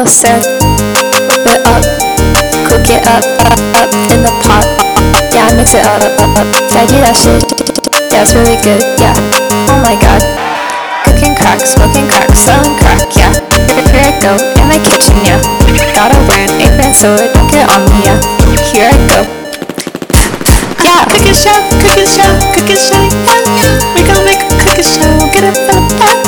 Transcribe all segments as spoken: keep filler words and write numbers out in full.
said, whip it up, cook it up, up, up in the pot. Yeah, I mix it up, up, up. Yeah, I do that shit. Yeah, it's really good. Yeah. Oh my god. Cooking crack, smoking crack, selling crack. Yeah. Here, here I go in my kitchen. Yeah. Gotta wear an apron so it don't get on me. Yeah. Here I go. Yeah. Cooking show, cooking show, cooking show. Yeah. We gon' make a cooking show. Get it from the back.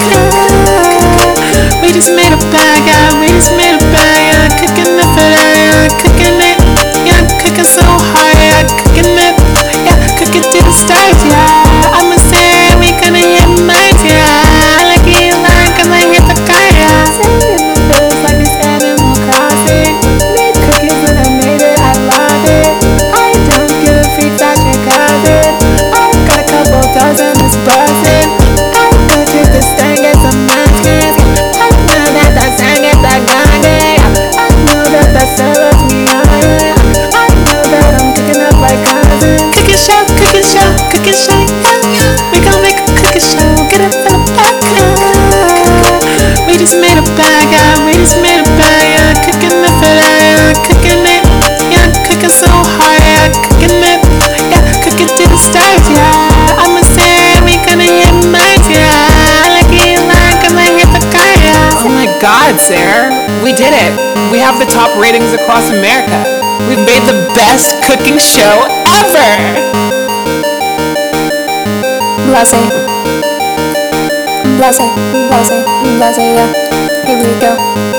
We just made a bag. Yeah. We just made a bag. Yeah. Cooking it for that. Yeah. Cooking it. Yeah. Cooking so hard. Yeah. Cooking it. Yeah. Cooking to the stars. Yeah. I'ma say we gonna hit mines. Yeah. Like you like, I'ma hit the car. Yeah. Saving the bills like it's Animal Crossing. Made cookies when I made it. I love it. I don't give a freak that your cousin. I got a couple dozen that's buzzing. I go to the stand, get some munchkins. I know that that sang at the garden. I know that that sells me on it. I know that I'm cooking up like cousins. Cooking show, cooking show, cooking show. Yeah. We gon' make a cooking show. Get it from the back. Yeah. We just made a bag. Yeah. We just made a bag. Yeah. Cooking it for that. Yeah. Cooking it. Yeah. Cooking so hard. Yeah. Cooking it. Yeah. Cooking to the stars. Yeah. I'ma say we gonna hit mines. Yeah. Like you like, I'ma hit the car. Yeah. Oh my god, Sarah. We did it. We have the top ratings across America. We've made the best cooking show ever. Blase. Blase. Blase. Blase. Yeah. Here we go.